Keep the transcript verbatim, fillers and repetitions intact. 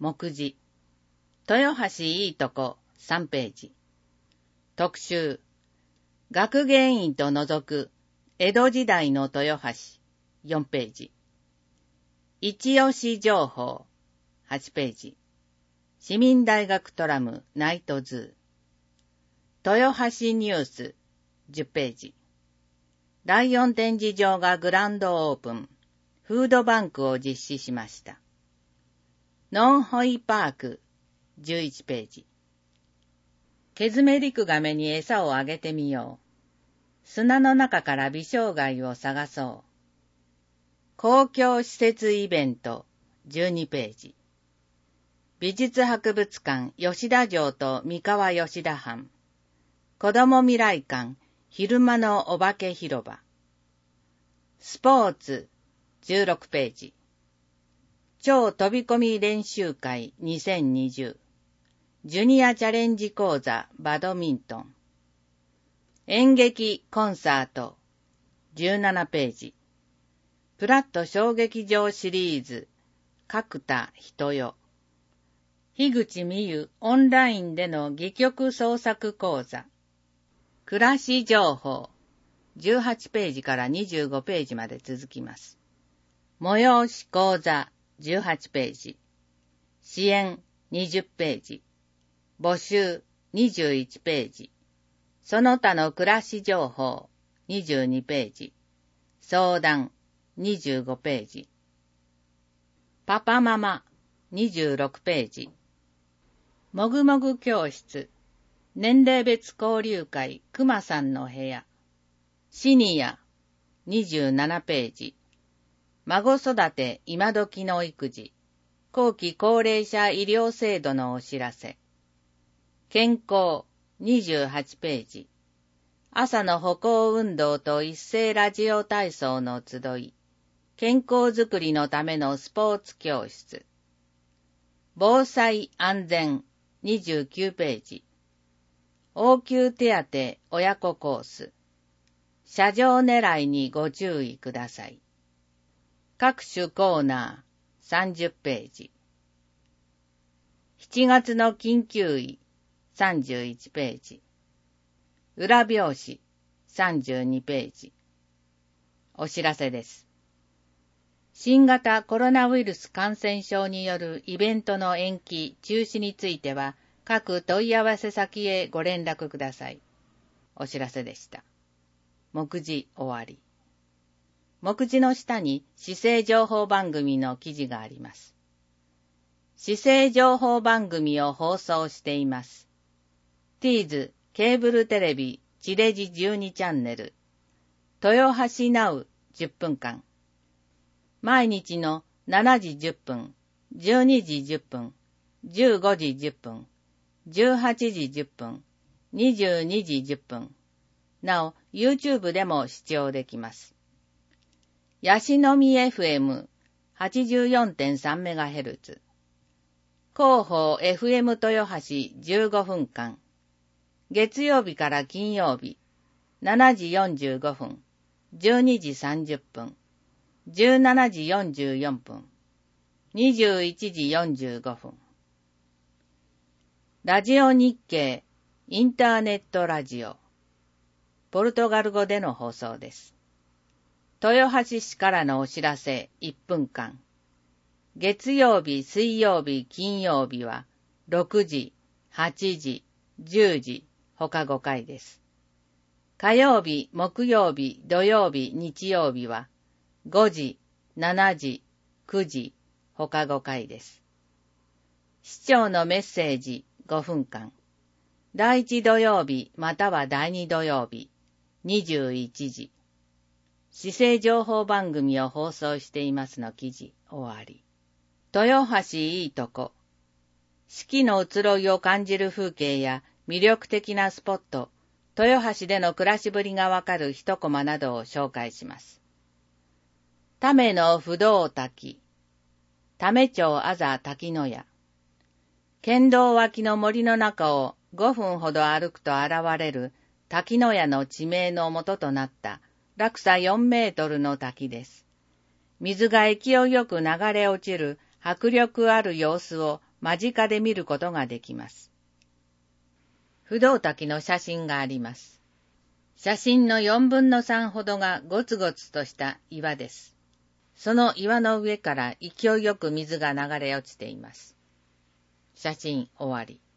目次。豊橋いいとこさんページ。特集。学芸員と除く江戸時代の豊橋よんページ。一押し情報はちページ。市民大学トラムナイトズー。豊橋ニュースじゅっページ。ライオン展示場がグランドオープン、フードバンクを実施しました。ノンホイパークじゅういちページ。ケズメリクガメに餌をあげてみよう。砂の中から微生涯を探そう。公共施設イベントじゅうにページ。美術博物館吉田城と三河吉田藩。子ども未来館昼間のお化け広場。スポーツじゅうろくページ。超飛び込み練習会にせんにじゅう。ジュニアチャレンジ講座バドミントン。演劇コンサートじゅうななページ。プラット小劇場シリーズ角田人よ。樋口美優オンラインでの戯曲創作講座。暮らし情報じゅうはちページからにじゅうごページまで続きます。催し講座じゅうはちページ。支援にじゅっページ。募集にじゅういちページ。その他の暮らし情報にじゅうにページ。相談にじゅうごページ。パパママにじゅうろくページ。もぐもぐ教室。年齢別交流会くまさんの部屋。シニアにじゅうななページ。孫育て今時の育児。後期高齢者医療制度のお知らせ。健康にじゅうはちページ。朝の歩行運動と一斉ラジオ体操の集い。健康づくりのためのスポーツ教室。防災安全にじゅうきゅうページ。応急手当親子コース。車上狙いにご注意ください。各種コーナーさんじゅっページ。しちがつの緊急医さんじゅういちページ。裏表紙さんじゅうにページ。お知らせです。新型コロナウイルス感染症によるイベントの延期・中止については、各問い合わせ先へご連絡ください。お知らせでした。目次終わり。目次の下に市政情報番組の記事があります。市政情報番組を放送しています。ティーズケーブルテレビ地デジじゅうにチャンネル。豊橋ナウじゅっぷんかん。毎日のしちじじゅっぷん、じゅうにじじゅっぷん、じゅうごじじゅっぷん、じゅうはちじじゅっぷん、にじゅうにじじゅっぷん。なお、YouTube でも視聴できます。ヤシの実 エフエムはちじゅうよんてんさんメガヘルツ。広報 エフエム 豊橋じゅうごふんかん。月曜日から金曜日、しちじよんじゅうごふん、じゅうにじさんじゅっぷん、じゅうしちじよんじゅうよんぷん、にじゅういちじよんじゅうごふん。ラジオ日経インターネットラジオ。ポルトガル語での放送です。豊橋市からのお知らせいっぷんかん。月曜日、水曜日、金曜日はろくじ、はちじ、じゅうじ、他ごかいです。火曜日、木曜日、土曜日、日曜日はごじ、しちじ、くじ、他ごかいです。市長のメッセージごふんかん。だいいち土曜日またはだいに土曜日、にじゅういちじ。市政情報番組を放送していますの記事終わり。豊橋いいとこ。四季の移ろいを感じる風景や魅力的なスポット、豊橋での暮らしぶりがわかる一コマなどを紹介します。為の不動滝。為町あざ滝の屋。県道脇の森の中をごふんほど歩くと現れる滝の屋の地名の元となった落差よんメートルの滝です。水が勢いよく流れ落ちる迫力ある様子を間近で見ることができます。不動滝の写真があります。写真のよんぶんのさんほどがゴツゴツとした岩です。その岩の上から勢いよく水が流れ落ちています。写真終わり。